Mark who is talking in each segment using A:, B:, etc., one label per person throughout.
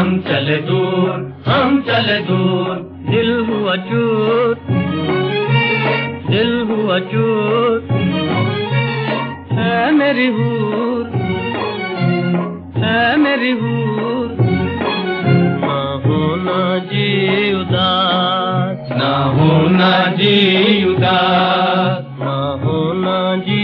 A: हम चले दूर, हम चले दूर।
B: दिल हुआ चूर, दिल हुआ चूर, है मेरी हूर, है मेरी हूर। ना होना जी उदास,
A: ना होना जी उदास,
B: ना होना जी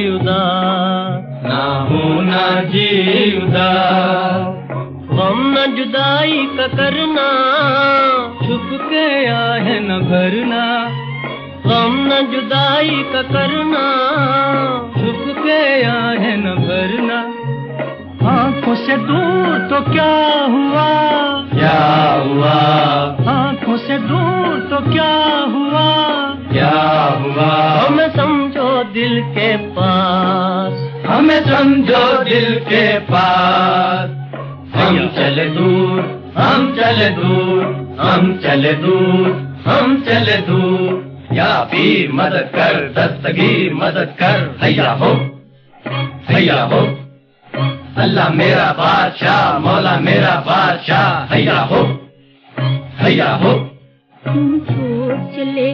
B: उदास,
A: ना होना जी उदास।
B: गम न जुदाई का करना, छुप के आहे न भरना। गम न जुदाई का करना, छुप के आहे न भरना। आँखों से दूर तो क्या हुआ,
A: क्या हुआ,
B: आँखों से दूर तो क्या हुआ,
A: क्या हुआ।
B: हमें समझो दिल के पास,
A: हमें समझो दिल के पास। हम चले दूर, हम चले दूर, हम चले दूर, हम चले दूर। या पीर मदद कर, दस्तगीर मदद कर। हैया हो, हैया हो, अल्लाह मेरा बादशाह, मौला मेरा बादशाह। हैया हो, हैया हो।
C: तुम छोड़ चले,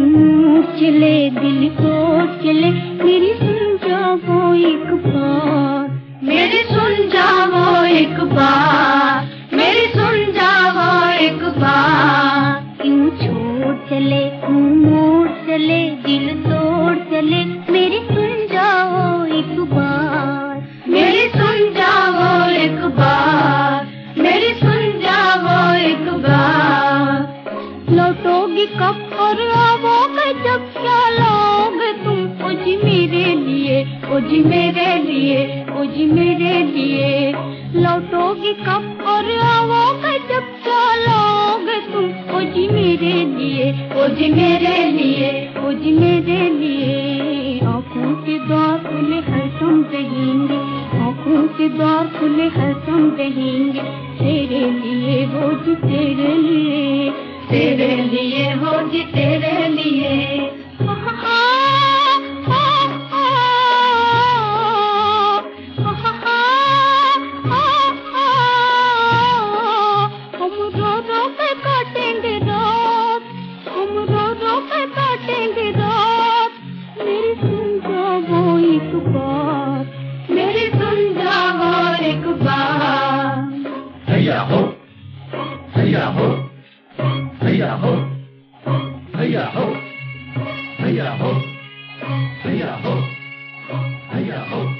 C: चले दिल को चले, मेरी सुन जाओ एक बार, मेरी सुन जाओ एक बार, मेरी सुन जाओ एक बार। क्यों छोड़ चले, मोड़ चले, दिल तोड़ चले, मेरी सुन जाओ एक बार, मेरी सुन जाओ एक बार, मेरी सुन जाओ एक बार। लौटोगी कब और आओगे जब, क्या लाओगे तुम ओ जी मेरे लिए, ओ जी मेरे लिए, ओ जी मेरे लिए। लौटोगी कब और आओगे जब, क्या लाओगे तुम ओ जी मेरे लिए, ओ जी मेरे लिए, ओ जी मेरे लिए। आँखों के द्वार खुले हरदम रहेंगे, आँखों के द्वार खुले हरदम रहेंगे। तेरे लिए हो जी तेरे लिए, तेरे लिए हो जी तेरे लिए। हम रो रो के काटेंगे रात, हम रो रो के काटेंगे रात। मेरी सुन जाओ एक बार, मेरी सुन जाओ एक बार।
A: हैया हो, हैया हो, हैया हो, हैया हो, हैया हो, हैया हो, हैया हो।